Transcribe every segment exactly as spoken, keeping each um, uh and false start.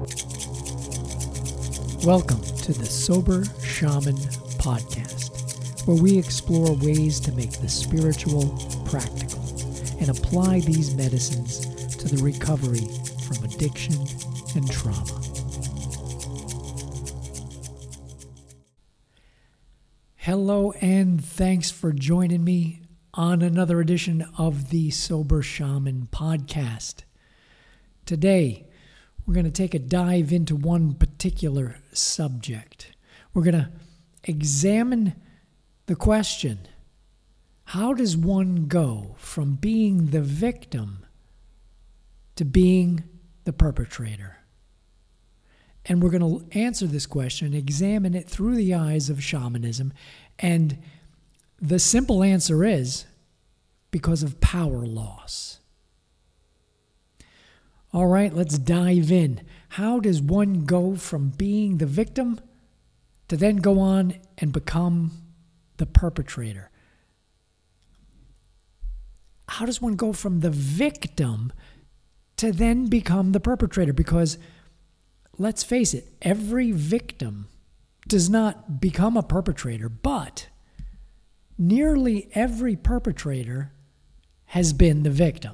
Welcome to the Sober Shaman Podcast, where we explore ways to make the spiritual practical and apply these medicines to the recovery from addiction and trauma. Hello, and thanks for joining me on another edition of the Sober Shaman Podcast. Today, we're going to take a dive into one particular subject. We're going to examine the question, how does one go from being the victim to being the perpetrator? And we're going to answer this question, examine it through the eyes of shamanism. And the simple answer is because of power loss. All right, let's dive in. How does one go from being the victim to then go on and become the perpetrator? How does one go from the victim to then become the perpetrator? Because let's face it, every victim does not become a perpetrator, but nearly every perpetrator has been the victim.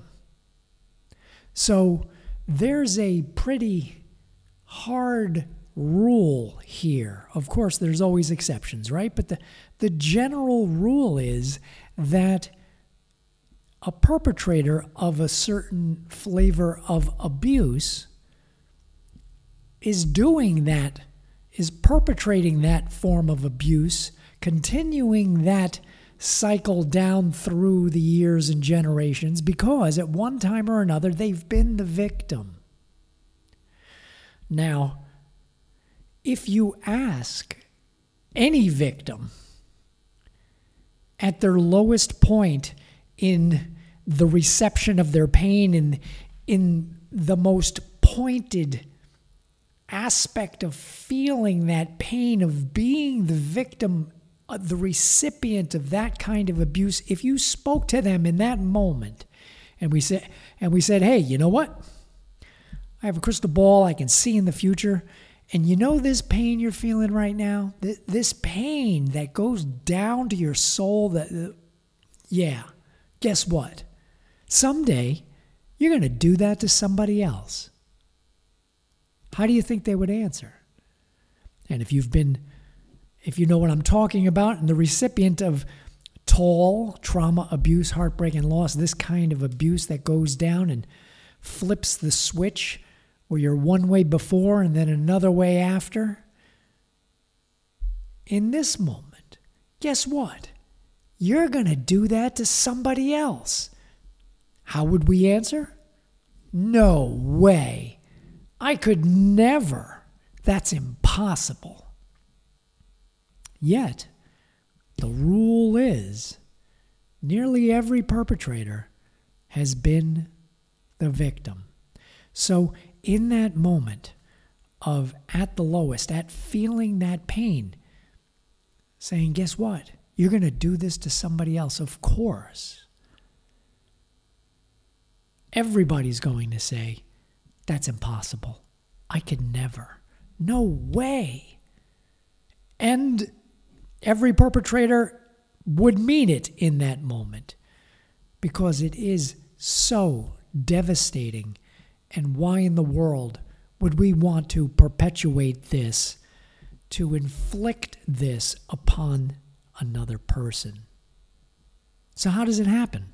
So there's a pretty hard rule here. Of course, there's always exceptions, right? But the, the general rule is that a perpetrator of a certain flavor of abuse is doing that, is perpetrating that form of abuse, continuing that cycle down through the years and generations because at one time or another they've been the victim. Now, if you ask any victim at their lowest point in the reception of their pain and in the most pointed aspect of feeling that pain of being the victim, the recipient of that kind of abuse, if you spoke to them in that moment and we said, and we said, hey, you know what? I have a crystal ball. I can see in the future. And you know this pain you're feeling right now? This pain that goes down to your soul, that, uh, yeah, guess what? Someday you're going to do that to somebody else. How do you think they would answer? And if you've been If you know what I'm talking about, and the recipient of tall trauma, abuse, heartbreak, and loss, this kind of abuse that goes down and flips the switch where you're one way before and then another way after, in this moment, guess what? You're going to do that to somebody else. How would we answer? No way. I could never. That's impossible. Yet, the rule is nearly every perpetrator has been the victim. So in that moment of at the lowest, at feeling that pain, saying, guess what? You're going to do this to somebody else. Of course. Everybody's going to say, that's impossible. I could never. No way. And every perpetrator would mean it in that moment because it is so devastating. And why in the world would we want to perpetuate this, to inflict this upon another person? So how does it happen?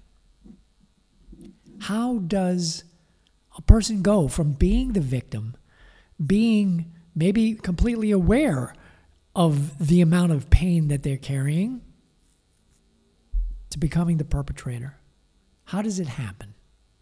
How does a person go from being the victim, being maybe completely aware of the amount of pain that they're carrying, to becoming the perpetrator? How does it happen?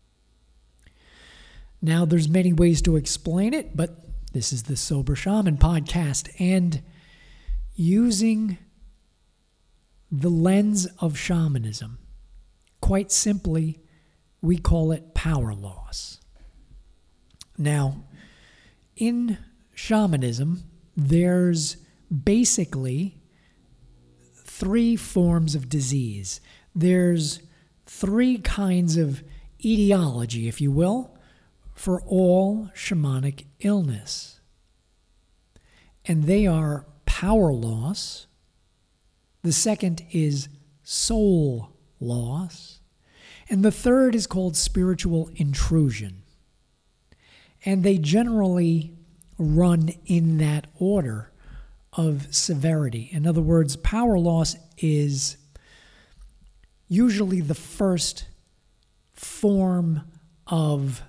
Now, there's many ways to explain it, but this is the Sober Shaman Podcast, and using the lens of shamanism, quite simply, we call it power loss. Now, in shamanism, there's basically three forms of disease. There's three kinds of etiology, if you will, for all shamanic illness. And they are power loss. The second is soul loss. And the third is called spiritual intrusion. And they generally run in that order of severity. In other words, power loss is usually the first form of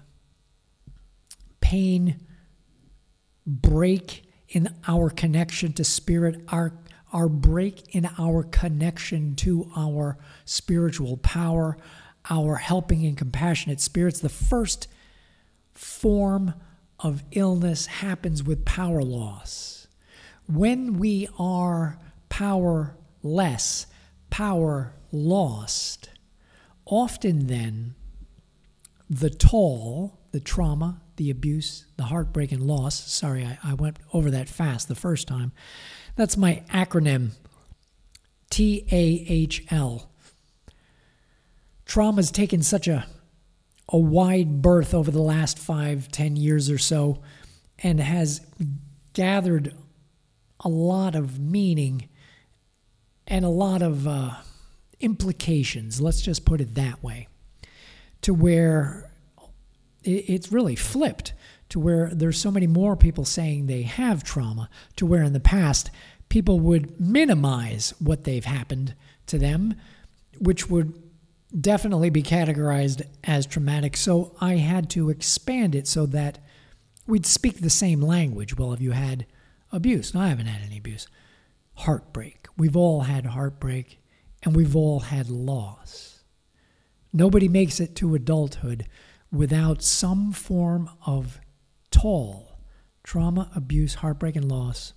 pain, break in our connection to spirit, our, our break in our connection to our spiritual power, our helping and compassionate spirits. The first form of illness happens with power loss. When we are powerless, power lost, often then the toll, the trauma, the abuse, the heartbreak and loss, sorry, I, I went over that fast the first time. That's my acronym, T A H L. Trauma's taken such a, a wide berth over the last five, ten years or so, and has gathered a lot of meaning and a lot of uh, implications, let's just put it that way, to where it, it's really flipped, to where there's so many more people saying they have trauma, to where in the past people would minimize what they've happened to them, which would definitely be categorized as traumatic. So I had to expand it so that we'd speak the same language. Well, have you had abuse? No, I haven't had any abuse. Heartbreak. We've all had heartbreak, and we've all had loss. Nobody makes it to adulthood without some form of toll, trauma, abuse, heartbreak, and loss,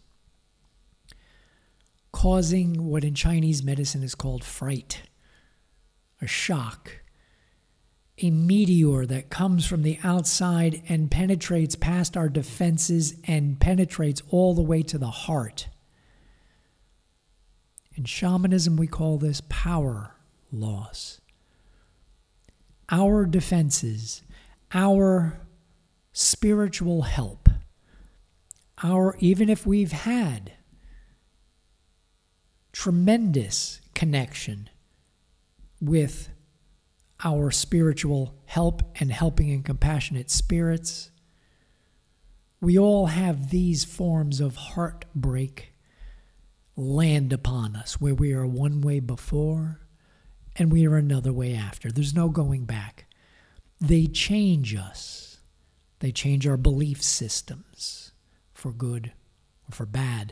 causing what in Chinese medicine is called fright, a shock, a meteor that comes from the outside and penetrates past our defenses and penetrates all the way to the heart. In shamanism, we call this power loss. Our defenses, our spiritual help, our, even if we've had tremendous connection with our spiritual help and helping and compassionate spirits, we all have these forms of heartbreak land upon us, where we are one way before and we are another way after. There's no going back. They change us. They change our belief systems for good or for bad.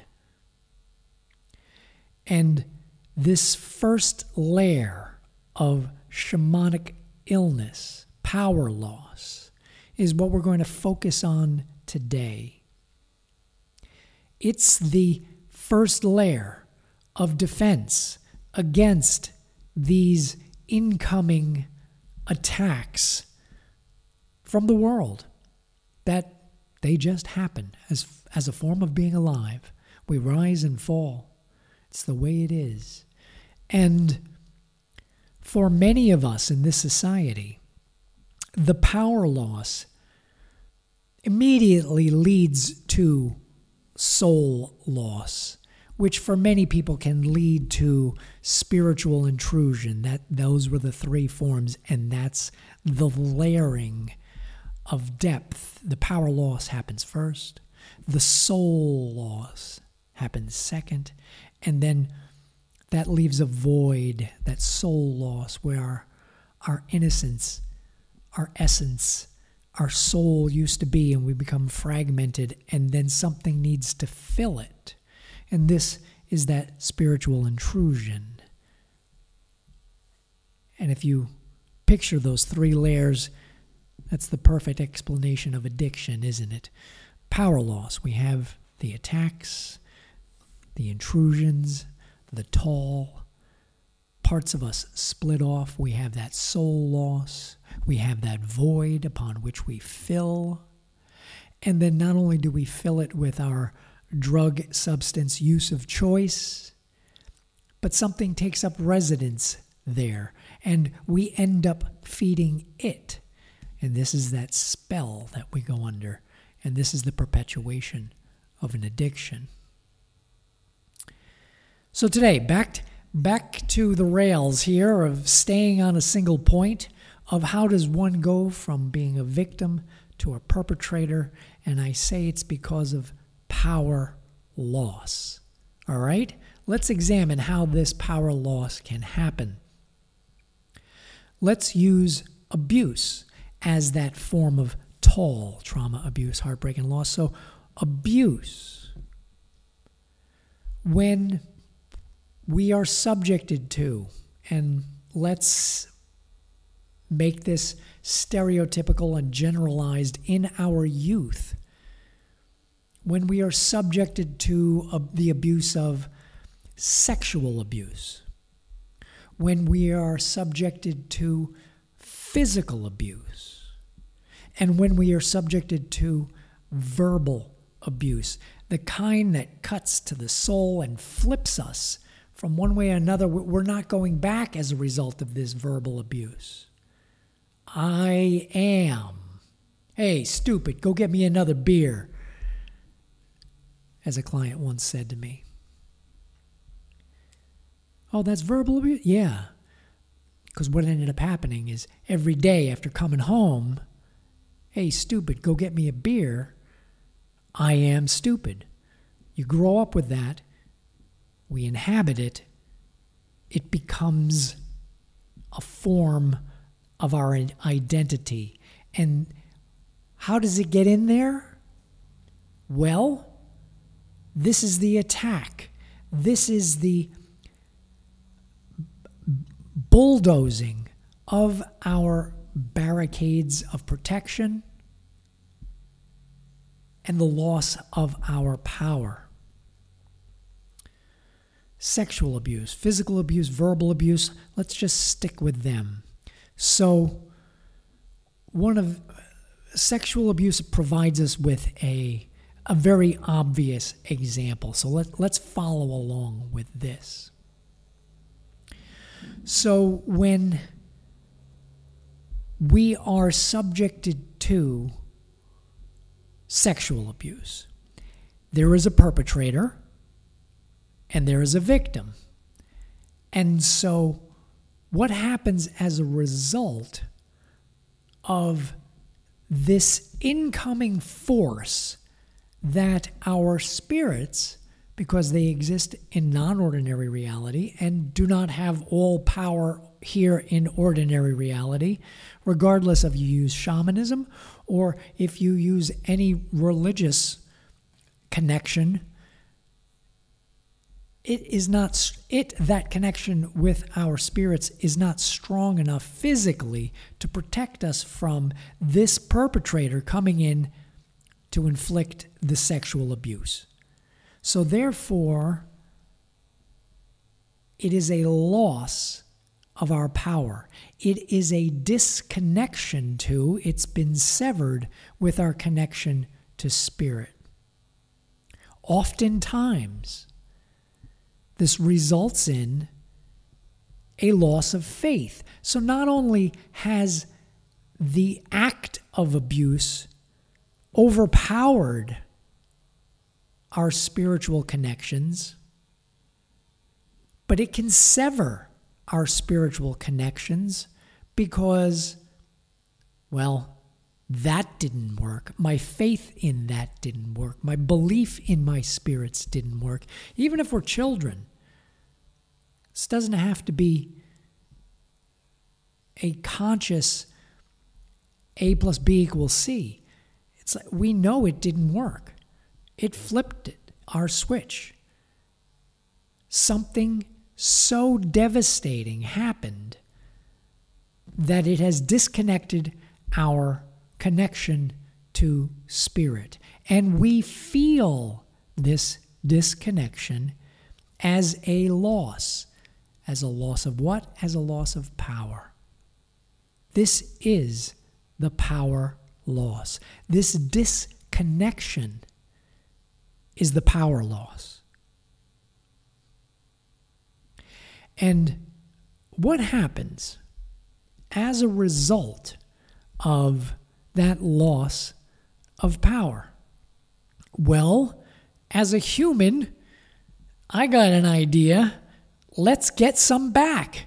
And this first layer of shamanic illness, power loss, is what we're going to focus on today. It's the first layer of defense against these incoming attacks from the world, that they just happen as, as a form of being alive. We rise and fall. It's the way it is. And for many of us in this society, the power loss immediately leads to soul loss, which for many people can lead to spiritual intrusion. That those were the three forms, and that's the layering of depth. The power loss happens first, the soul loss happens second, and then that leaves a void, that soul loss, where our, our innocence, our essence, our soul used to be, and we become fragmented, and then something needs to fill it. And this is that spiritual intrusion. And if you picture those three layers, that's the perfect explanation of addiction, isn't it? Power loss. We have the attacks, the intrusions, the toll. Parts of us split off. We have that soul loss. We have that void upon which we fill. And then not only do we fill it with our drug substance use of choice, but something takes up residence there, and we end up feeding it. And this is that spell that we go under. And this is the perpetuation of an addiction. So today, back, back to the rails here of staying on a single point of how does one go from being a victim to a perpetrator. And I say it's because of power loss. All right? Let's examine how this power loss can happen. Let's use abuse as that form of T A L, trauma, abuse, heartbreak, and loss. So abuse, when we are subjected to, and let's make this stereotypical and generalized in our youth, when we are subjected to uh, the abuse of sexual abuse, when we are subjected to physical abuse, and when we are subjected to verbal abuse, the kind that cuts to the soul and flips us from one way or another. We're not going back as a result of this verbal abuse. I am. Hey, stupid, go get me another beer, as a client once said to me. Oh, that's verbal abuse? Yeah. Because what ended up happening is every day after coming home, hey, stupid, go get me a beer, I am stupid. You grow up with that. We inhabit it. It becomes a form of our identity. And how does it get in there? Well, this is the attack. This is the bulldozing of our barricades of protection and the loss of our power. Sexual abuse, physical abuse, verbal abuse, let's just stick with them. So one of sexual abuse provides us with a a very obvious example. So let, let's follow along with this. So when we are subjected to sexual abuse, there is a perpetrator and there is a victim. And so what happens as a result of this incoming force that our spirits, because they exist in non-ordinary reality and do not have all power here in ordinary reality, regardless of you use shamanism or if you use any religious connection, it is not, it, that connection with our spirits is not strong enough physically to protect us from this perpetrator coming in to inflict the sexual abuse. So therefore, it is a loss of our power. It is a disconnection to, it's been severed with our connection to spirit. Oftentimes, this results in a loss of faith. So not only has the act of abuse overpowered our spiritual connections, but it can sever our spiritual connections because, well, that didn't work. My faith in that didn't work. My belief in my spirits didn't work. Even if we're children, this doesn't have to be a conscious A plus B equals C. It's like we know it didn't work. It flipped it, our switch. Something so devastating happened that it has disconnected our connection to spirit. And we feel this disconnection as a loss. As a loss of what? As a loss of power. This is the power loss. This disconnection is the power loss. And what happens as a result of that loss of power? Well, as a human, I got an idea. Let's get some back.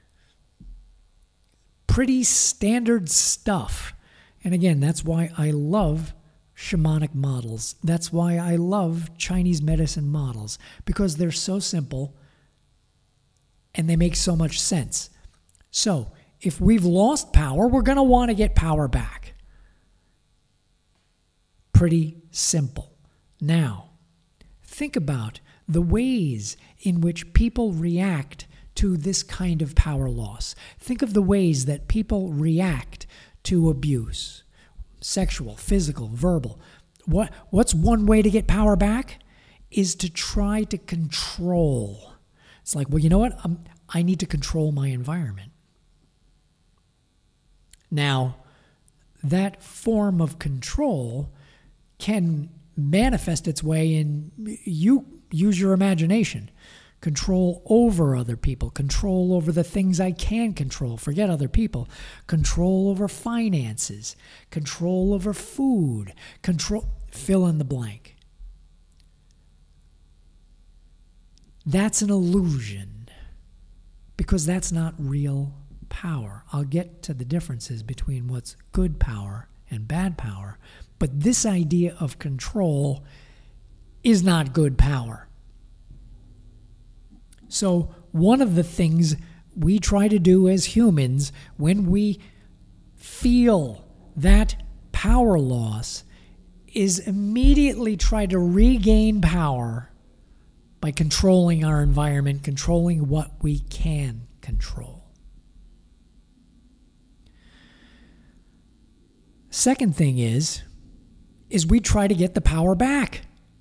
Pretty standard stuff. And again, that's why I love shamanic models. That's why I love Chinese medicine models, because they're so simple and they make so much sense. So, if we've lost power, we're going to want to get power back. Pretty simple. Now, think about the ways in which people react to this kind of power loss. Think of the ways that people react to abuse. Sexual, physical, verbal. What, what's one way to get power back? Is to try to control. It's like, well, you know what? I'm, I need to control my environment. Now, that form of control can manifest its way in you use your imagination. Control over other people. Control over the things I can control. Forget other people. Control over finances. Control over food. Control, fill in the blank. That's an illusion, because that's not real power. I'll get to the differences between what's good power and bad power, but this idea of control is not good power. So one of the things we try to do as humans when we feel that power loss is immediately try to regain power by controlling our environment, controlling what we can control. Second thing is, is we try to get the power back.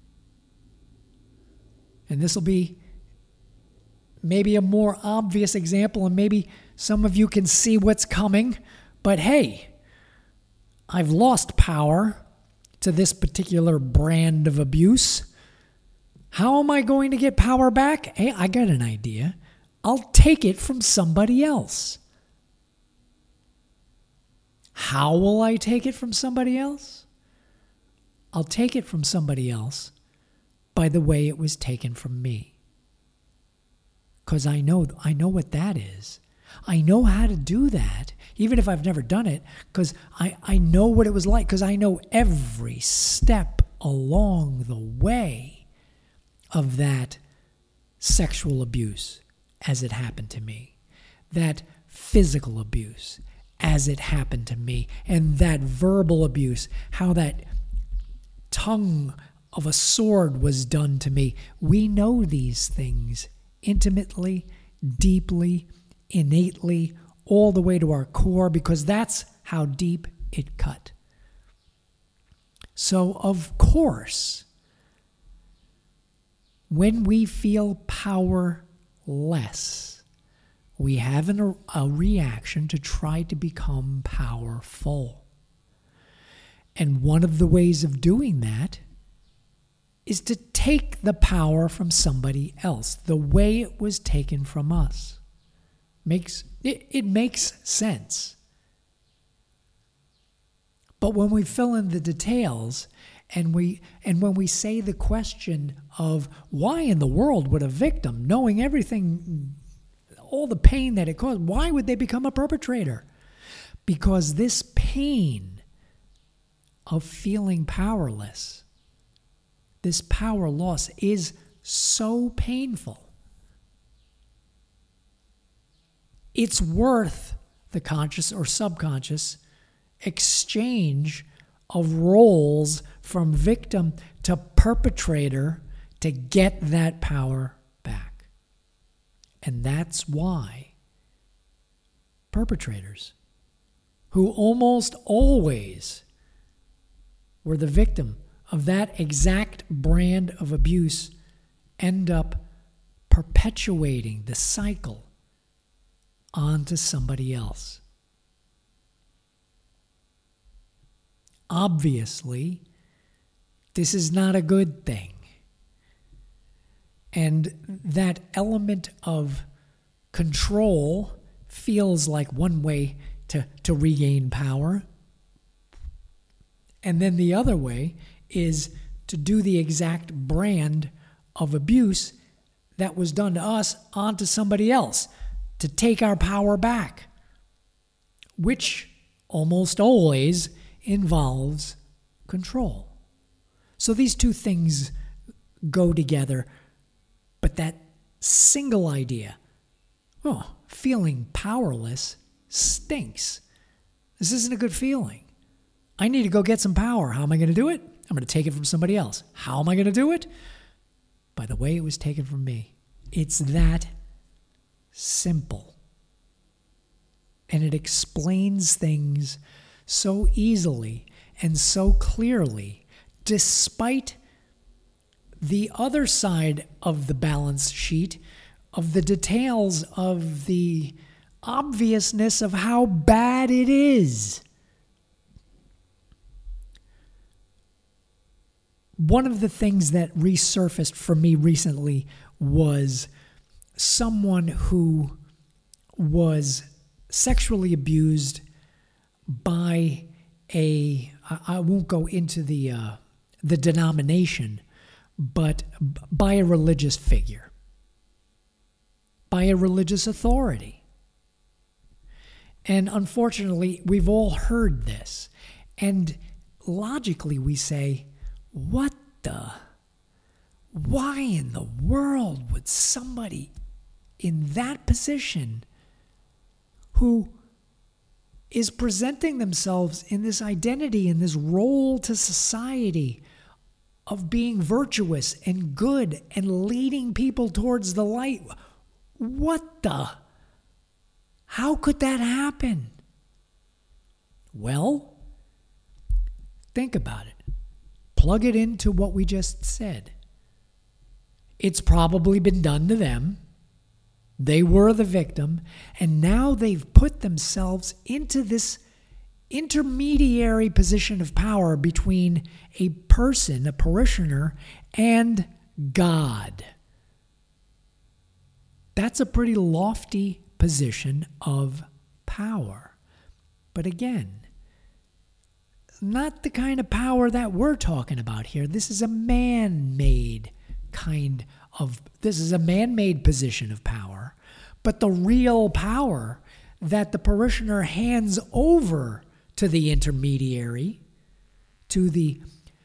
And this will be maybe a more obvious example, and maybe some of you can see what's coming. But hey, I've lost power to this particular brand of abuse. How am I going to get power back? Hey, I got an idea. I'll take it from somebody else. How will I take it from somebody else? I'll take it from somebody else by the way it was taken from me. Because I know, I know what that is. I know how to do that, even if I've never done it, because I, I know what it was like, because I know every step along the way of that sexual abuse as it happened to me, that physical abuse as it happened to me, and that verbal abuse, how that tongue of a sword was done to me. We know these things intimately, deeply, innately, all the way to our core, because that's how deep it cut. So, of course, when we feel powerless, we have an, a reaction to try to become powerful. And one of the ways of doing that is to take the power from somebody else, the way it was taken from us. Makes it, it makes sense. But when we fill in the details, and we and when we say the question of why in the world would a victim, knowing everything, all the pain that it caused, why would they become a perpetrator? Because this pain of feeling powerless, this power loss, is so painful. It's worth the conscious or subconscious exchange of roles from victim to perpetrator to get that power back. And that's why perpetrators, who almost always were the victim of that exact brand of abuse, end up perpetuating the cycle onto somebody else. Obviously, this is not a good thing. And that element of control feels like one way to, to regain power. And then the other way is to do the exact brand of abuse that was done to us onto somebody else, to take our power back, which almost always involves control. So these two things go together, but that single idea, oh, feeling powerless stinks. This isn't a good feeling. I need to go get some power. How am I going to do it? I'm going to take it from somebody else. How am I going to do it? By the way it was taken from me. It's that simple. And it explains things so easily and so clearly, despite the other side of the balance sheet, of the details of the obviousness of how bad it is. One of the things that resurfaced for me recently was someone who was sexually abused by a, I won't go into the uh, the denomination, but by a religious figure, by a religious authority. And unfortunately, we've all heard this. And logically, we say, what the? Why in the world would somebody in that position who is presenting themselves in this identity, in this role to society of being virtuous and good and leading people towards the light, what the? How could that happen? Well, think about it. Plug it into what we just said. It's probably been done to them. They were the victim, and now they've put themselves into this intermediary position of power between a person, a parishioner, and God. That's a pretty lofty position of power. But again, not the kind of power that we're talking about here. This is a man-made kind of, this is a man-made position of power. But the real power that the parishioner hands over to the intermediary, to the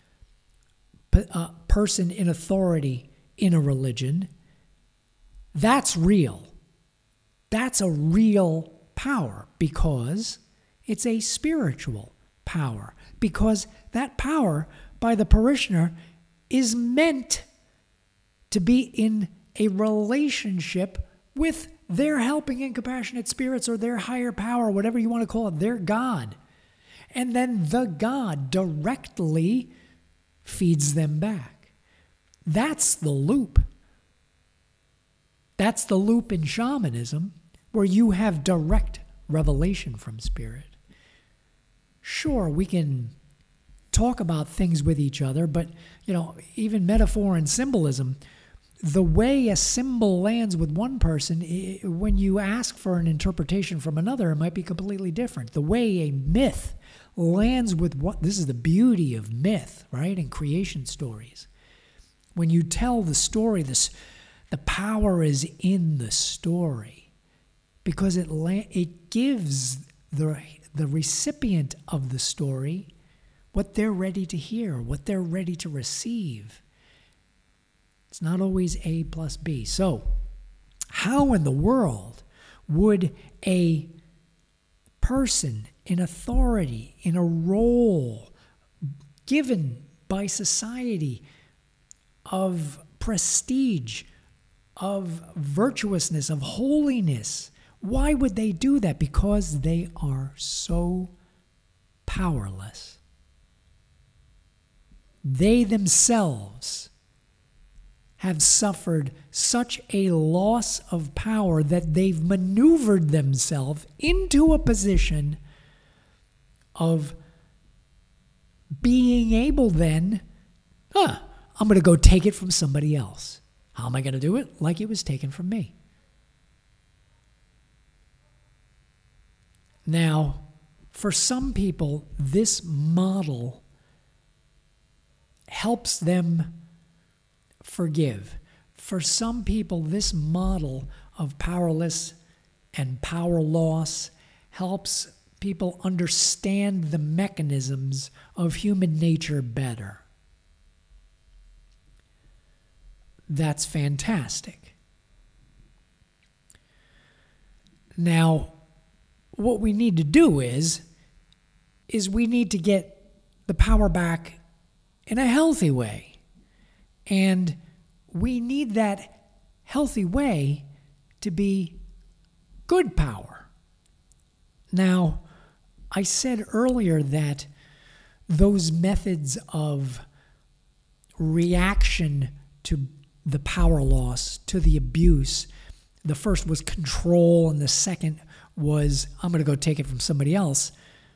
uh, person in authority in a religion, that's real. That's a real power because it's a spiritual power. Because that power by the parishioner is meant to be in a relationship with their helping and compassionate spirits or their higher power, whatever you want to call it, their God. And then the God directly feeds them back. That's the loop. That's the loop in shamanism where you have direct revelation from spirit. Sure, we can talk about things with each other, but, you know, even metaphor and symbolism, the way a symbol lands with one person, when you ask for an interpretation from another, it might be completely different. The way a myth lands with what, this is the beauty of myth, right, and creation stories. When you tell the story, this, the power is in the story because it it gives the the recipient of the story what they're ready to hear, what they're ready to receive. It's not always A plus B. So, how in the world would a person in authority, in a role given by society of prestige, of virtuousness, of holiness, why would they do that? Because they are so powerless. They themselves have suffered such a loss of power that they've maneuvered themselves into a position of being able then, huh, I'm going to go take it from somebody else. How am I going to do it? Like it was taken from me. Now, for some people, this model helps them forgive. For some people, this model of powerless and power loss helps people understand the mechanisms of human nature better. That's fantastic. Now, what we need to do is, is we need to get the power back in a healthy way. And we need that healthy way to be good power. Now, I said earlier that those methods of reaction to the power loss, to the abuse, the first was control and the second was, I'm going to go take it from somebody else.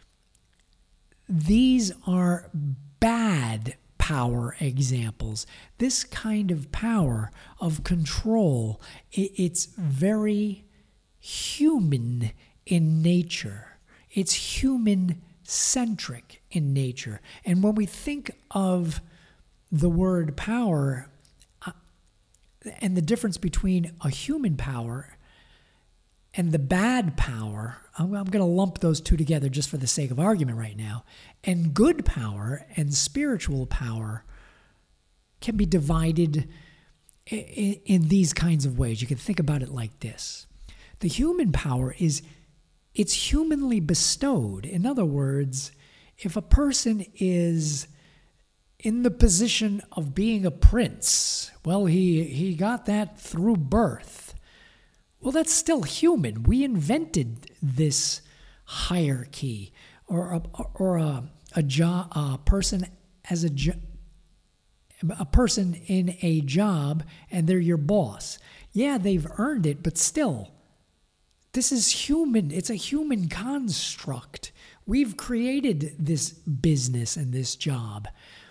These are bad power examples. This kind of power of control, it's very human in nature. It's human-centric in nature. And when we think of the word power uh, and the difference between a human power and the bad power, I'm, I'm going to lump those two together just for the sake of argument right now, and good power and spiritual power can be divided in, in these kinds of ways. You can think about it like this. The human power is, it's humanly bestowed. In other words, if a person is in the position of being a prince, well, he, he got that through birth. Well, that's still human. We invented this hierarchy, or a, or a, a, jo- a person as a jo- a person in a job, and they're your boss. Yeah, they've earned it, but still, this is human. It's a human construct. We've created this business and this job.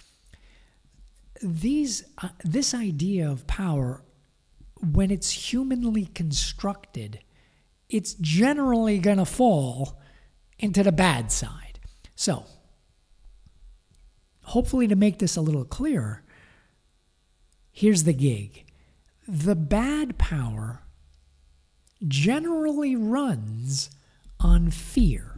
These, uh, this idea of power, when it's humanly constructed, it's generally going to fall into the bad side. So, hopefully to make this a little clearer, here's the gig. The bad power generally runs on fear.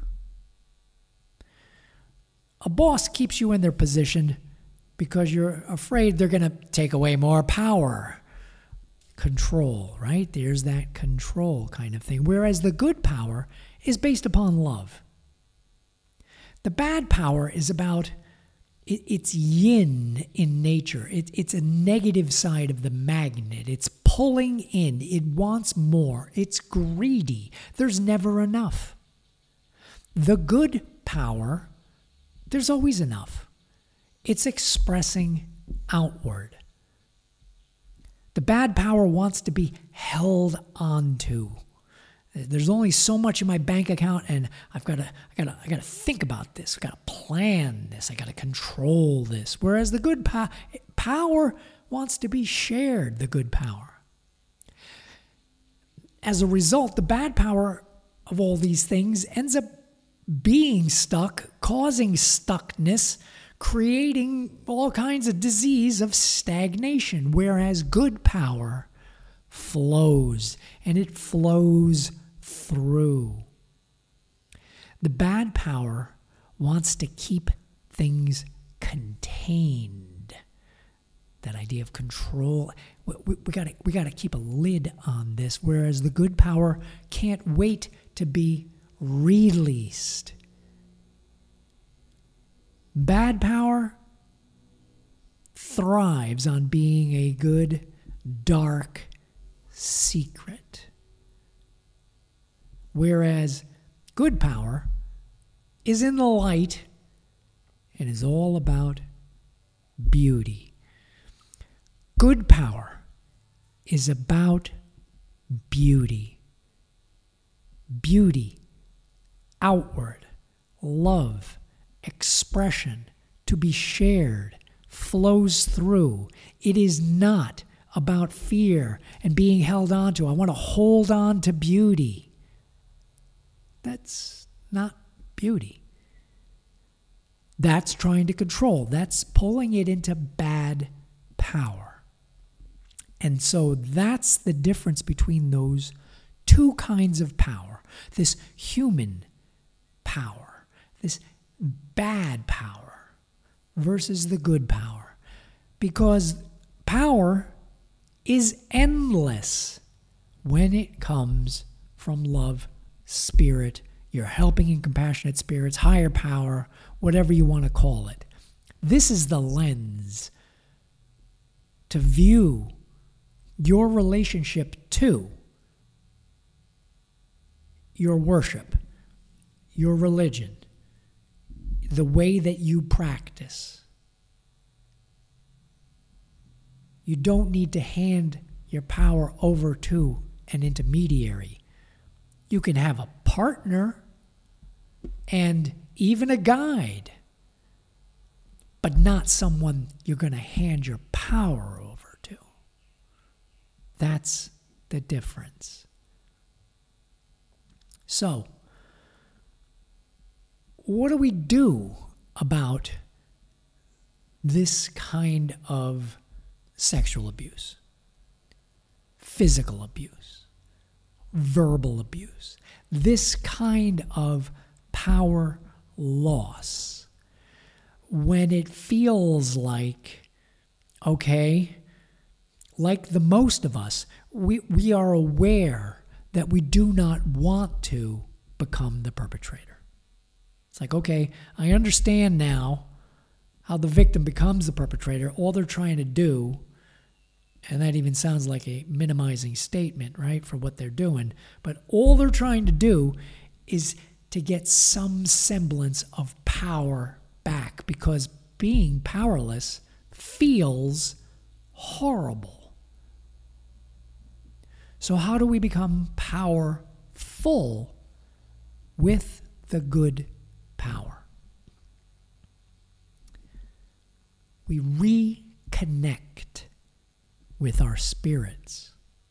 A boss keeps you in their position because you're afraid they're going to take away more power. Control, right? There's that control kind of thing. Whereas the good power is based upon love. The bad power is about, it, it's yin in nature. It, it's a negative side of the magnet. It's pulling in. It wants more. It's greedy. There's never enough. The good power, there's always enough. It's expressing outward. The bad power wants to be held onto. There's only so much in my bank account, and I've got to, I got to, I got to think about this. I've got to plan this. I got to control this. Whereas the good po- power wants to be shared. The good power. As a result, the bad power of all these things ends up being stuck, causing stuckness, creating all kinds of disease of stagnation, whereas good power flows, and it flows through. The bad power wants to keep things contained. That idea of control, we, we, we gotta we gotta keep a lid on this, whereas the good power can't wait to be released. Bad power thrives on being a good, dark secret. Whereas good power is in the light and is all about beauty. Good power is about beauty. Beauty, outward, love, expression, to be shared, flows through. It is not about fear and being held on to. I want to hold on to beauty. That's not beauty. That's trying to control. That's pulling it into bad power. And so that's the difference between those two kinds of power. This human power, this bad power versus the good power. Because power is endless when it comes from love, spirit, your helping and compassionate spirits, higher power, whatever you want to call it. This is the lens to view your relationship to your worship, your religion, the way that you practice. You don't need to hand your power over to an intermediary. You can have a partner and even a guide, but not someone you're going to hand your power over to. That's the difference. So, what do we do about this kind of sexual abuse, physical abuse, verbal abuse, this kind of power loss, when it feels like, okay, like the most of us, we, we are aware that we do not want to become the perpetrator. It's like, okay, I understand now how the victim becomes the perpetrator. All they're trying to do, and that even sounds like a minimizing statement, right, for what they're doing, but all they're trying to do is to get some semblance of power back, because being powerless feels horrible. So how do we become powerful with the good power? We reconnect with our spirits.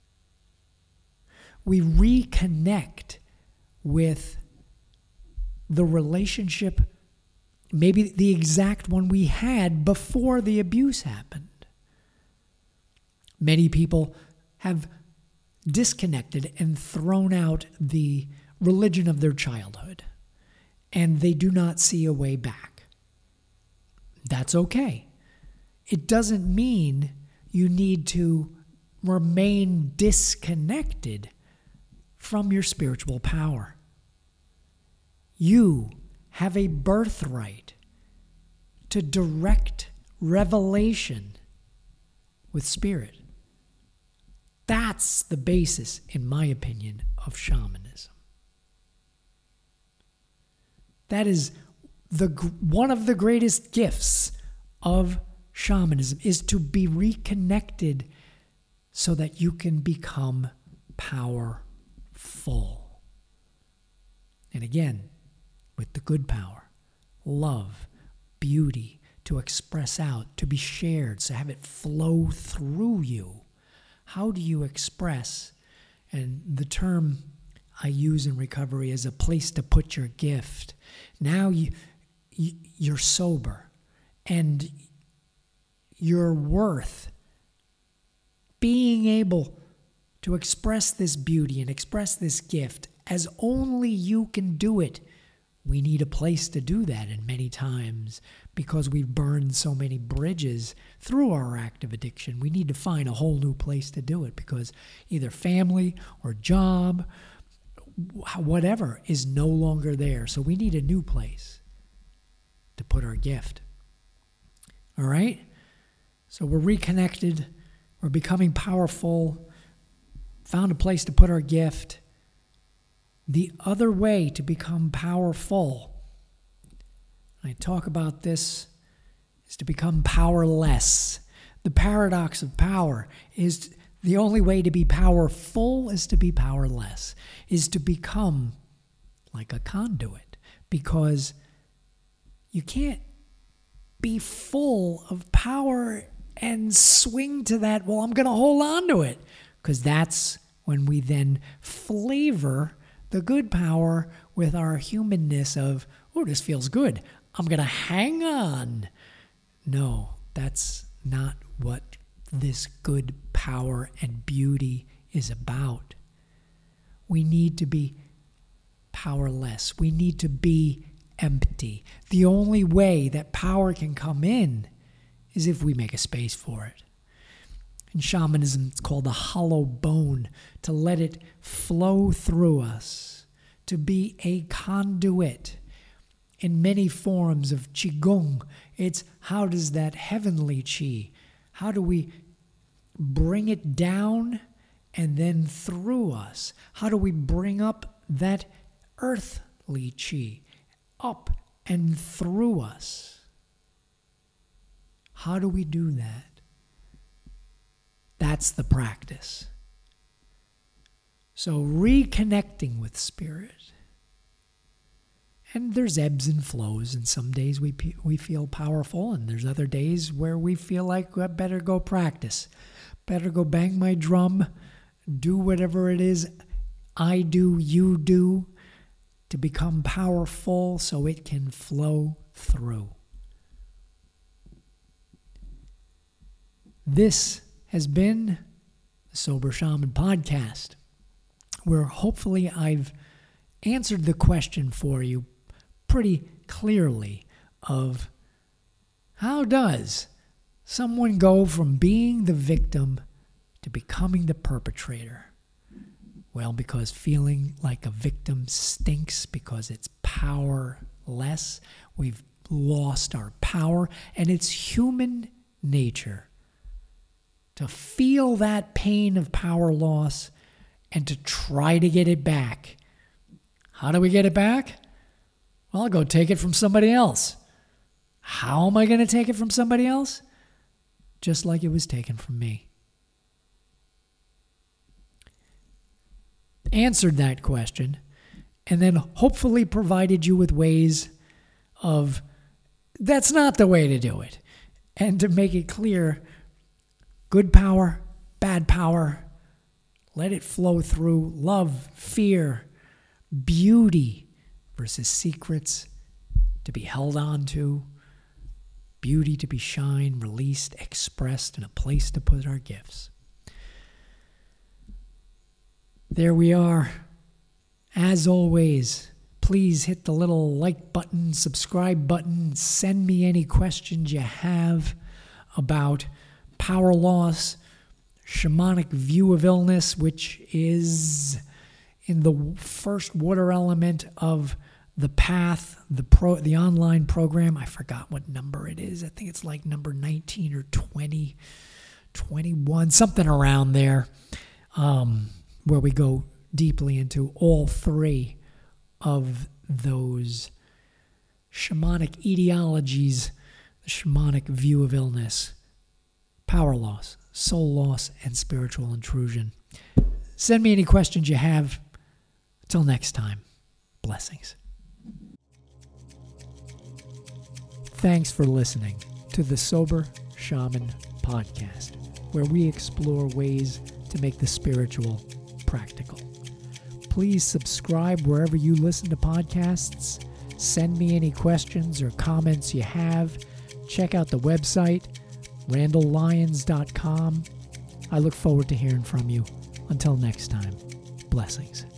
We reconnect with the relationship, maybe the exact one we had before the abuse happened. Many people have disconnected and thrown out the religion of their childhood, and they do not see a way back. That's okay. It doesn't mean you need to remain disconnected from your spiritual power. You have a birthright to direct revelation with spirit. That's the basis, in my opinion, of shamanism. That is the one of the greatest gifts of shamanism, is to be reconnected so that you can become powerful. And again, with the good power, love, beauty, to express out, to be shared, to have it flow through you. How do you express? And the term I use in recovery is a place to put your gift. Now you, you you're sober, and your worth, being able to express this beauty and express this gift as only you can do it. We need a place to do that, and many times, because we've burned so many bridges through our active addiction, we need to find a whole new place to do it, because either family or job, whatever, is no longer there. So we need a new place to put our gift. All right? So we're reconnected, we're becoming powerful, found a place to put our gift. The other way to become powerful, I talk about this, is to become powerless. The paradox of power is the only way to be powerful is to be powerless, is to become like a conduit, because you can't be full of power and swing to that, well, I'm going to hold on to it, because that's when we then flavor the good power with our humanness of, oh, this feels good. I'm going to hang on. No, that's not what this good power and beauty is about. We need to be powerless. We need to be empty. The only way that power can come in is if we make a space for it. In shamanism, it's called a hollow bone, to let it flow through us, to be a conduit. In many forms of Qigong, it's how does that heavenly Qi, how do we bring it down and then through us? How do we bring up that earthly Qi up and through us? How do we do that? That's the practice. So reconnecting with spirit. And there's ebbs and flows, and some days we we feel powerful, and there's other days where we feel like I better go practice. Better go bang my drum, do whatever it is I do, you do, to become powerful so it can flow through. This has been the Sober Shaman Podcast, where hopefully I've answered the question for you pretty clearly of how does someone go from being the victim to becoming the perpetrator? Well, because feeling like a victim stinks, because it's powerless. We've lost our power, and it's human nature to feel that pain of power loss and to try to get it back. How do we get it back? Well, I'll go take it from somebody else. How am I going to take it from somebody else? Just like it was taken from me. Answered that question, and then hopefully provided you with ways of, that's not the way to do it. And to make it clear, good power, bad power, let it flow through love, fear, beauty versus secrets to be held on to, beauty to be shined, released, expressed, and a place to put our gifts. There we are. As always, please hit the little like button, subscribe button, send me any questions you have about power loss, shamanic view of illness, which is in the first water element of the path, the pro, the online program. I forgot what number it is. I think it's like number nineteen or twenty, twenty-one, something around there, um, where we go deeply into all three of those shamanic etiologies, the shamanic view of illness, power loss, soul loss, and spiritual intrusion. Send me any questions you have. Till next time, blessings. Thanks for listening to the Sober Shaman Podcast, where we explore ways to make the spiritual practical. Please subscribe wherever you listen to podcasts. Send me any questions or comments you have. Check out the website, randall lyons dot com. I look forward to hearing from you. Until next time, blessings.